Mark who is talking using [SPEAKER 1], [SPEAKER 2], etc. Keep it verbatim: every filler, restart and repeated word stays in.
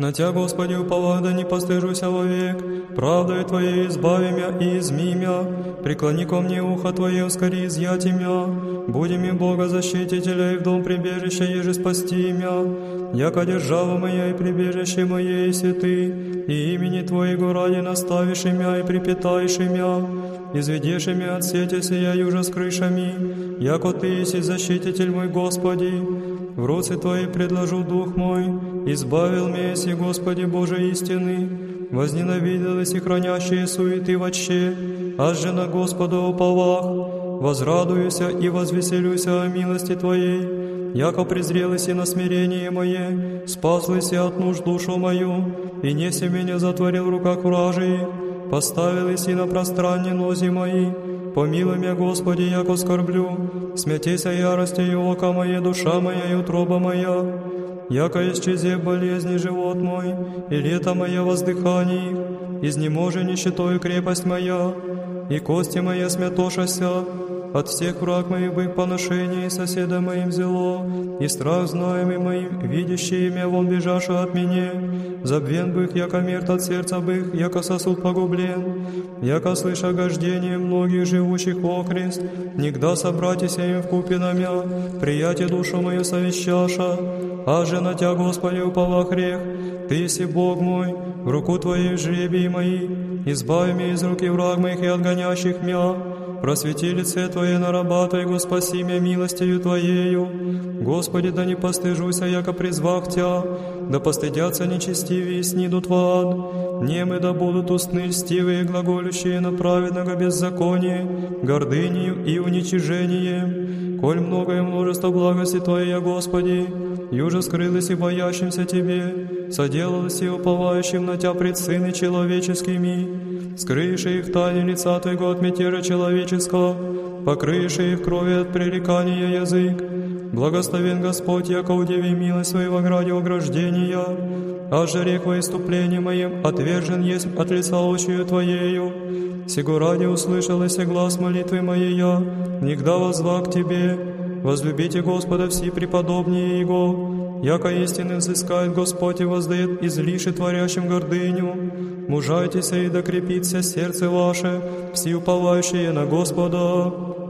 [SPEAKER 1] На Тя, Господи, уповаю, да не постыжуся вовек, правдою Твоей избави мя и изми мя, преклони ко мне ухо Твое, ускори изъяти мя, буди ми Бога защитителя и в дом прибежища, еже спасти мя, яко держава моя и прибежище мое, еси Ты, и имени Твоего ради наставишь мя и припитаешь мя, изведешь мя от сети сия южа с крышами, яко Ты еси защититель мой, Господи. В руце Твои предложу дух мой, избавил меня, еси, Господи Боже истины, возненавиделись и хранящие суеты вотще, аж же на Господа уповах, возрадуюся и возвеселюся о милости Твоей, яко презрелись и на смирение мое, спаслись от нужд душу мою, и неси меня затворил в руках вражии, поставились и на пространне нози мои. Помилуй меня, Господи, яко скорблю, смятейся ярости и око мое, душа моя и утроба моя, яко исчезев болезни живот мой, и лето мое воздыханий, изнеможи нищетою крепость моя, и кости мои смятошася, от всех враг моих бык поношение, и соседа моим взяло, и страх знаемый моим, видящие меня вон бежаша от меня, забвен бых, яко мертв от сердца бых, яко сосуд погублен, яко слыша гождение многих живущих окрест, нигда собратися им вкупе на мя, приятие душу мою совещаша, а же на Тя, Господи, упова грех, Ты си Бог мой, в руку Твоей жребии мои, избави меня из руки враг моих и отгонящих мя, просвети лице Твое на раба Твоего, спаси меня милостью Твоею. Господи, да не постыжуся, яко призвах Тя, да постыдятся нечестивые, снидут в ад. Немы да будут устны льстивые, глаголющие на праведного беззаконие, гордынею и уничижением. Коль многое множество благости Твоей, Господи, юже скрылось и боящимся Тебе, соделалось и уповающим на Тя пред сыны человеческими, скрыешь их тайны лица Твоего от мятежа человеческого, покрыешь их крови от пререкания язык. Благословен Господь, яко удиви милость Своего граде ограждения, аже рек во иступлении моим отвержен есть от лица очию Твоею. Сего ради услышалась глаз молитвы моей я, нигда воззвах к Тебе. Возлюбите Господа все преподобнее Его, яко истины взыскает Господь и воздает излиши творящим гордыню. Мужайтеся и докрепится сердце ваше, все уповающие на Господа.